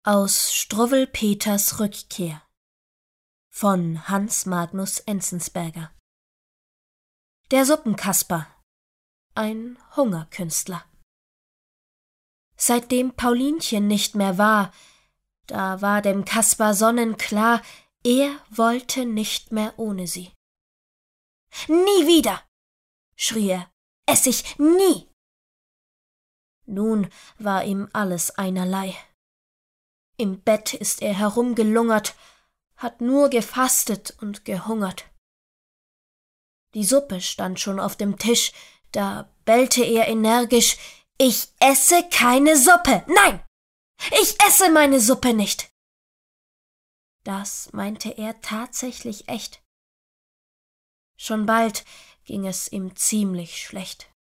Aus Struwwelpeters Rückkehr von Hans Magnus Enzensberger. Der Suppenkasper, ein Hungerkünstler. Seitdem Paulinchen nicht mehr war, da war dem Kasper sonnenklar, er wollte nicht mehr ohne sie. »Nie wieder«, schrie er, »ess ich nie!« Nun war ihm alles einerlei. Im Bett ist er herumgelungert, hat nur gefastet und gehungert. Die Suppe stand schon auf dem Tisch, da bellte er energisch, »Ich esse keine Suppe! Nein! Ich esse meine Suppe nicht!« Das meinte er tatsächlich echt. Schon bald ging es ihm ziemlich schlecht.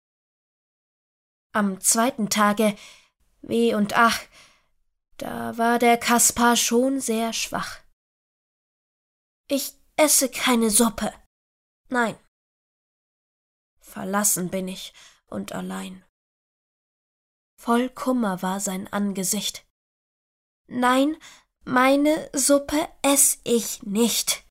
Am zweiten Tage, weh und ach, da war der Kaspar schon sehr schwach. »Ich esse keine Suppe. Nein. Verlassen bin ich und allein.« Voll Kummer war sein Angesicht. »Nein, meine Suppe ess ich nicht.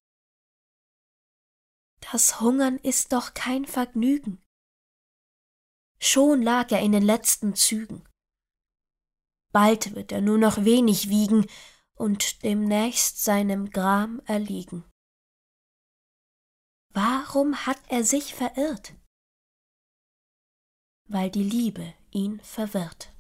Das Hungern ist doch kein Vergnügen.« Schon lag er in den letzten Zügen. Bald wird er nur noch wenig wiegen und demnächst seinem Gram erliegen. Warum hat er sich verirrt? Weil die Liebe ihn verwirrt.